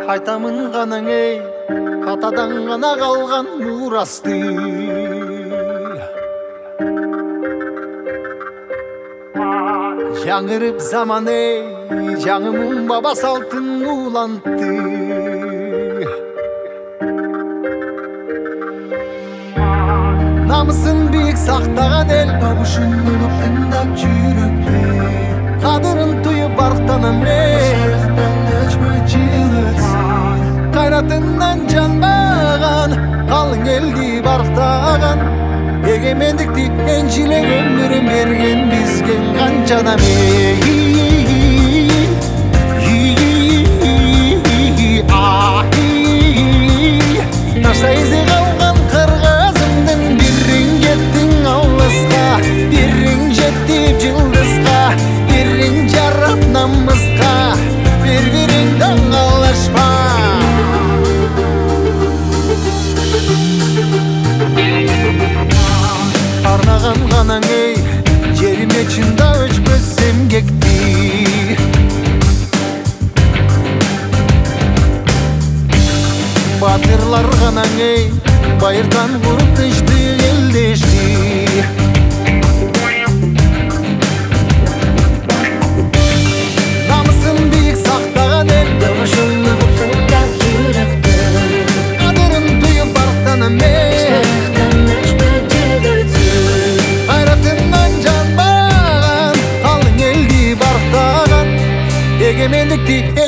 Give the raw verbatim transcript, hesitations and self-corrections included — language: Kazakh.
Айтамын ғанаң ей, атадан ғана қалған мурасты. Жаңырып заман ей, жаңымын баба салтын улантты. Намысын биік сақтаған ел, бабушын ұлып тыңдап жүректе. Қадырын түйіп арықтанам мен, қайратынан жанбаған, қалың елді барықтаған. Егемендікті еншілеп өмірін берген бізген қаншада мен. Ташта ізі қалған қырғызымдың, бірің кеттің ауылысқа, бірің жеттіп жылдызға, бірің жарап намысқа, бір-біріңді аңғалашпа. Арнаған ғанаң ей, жеріме чында өшпөс эмгекти. Батырлар ғанаң ей, байырдан құрып тышты елдешті. Намысын биік сақтаған ел, қадырын түйіп барықтанам мен. Егемендікті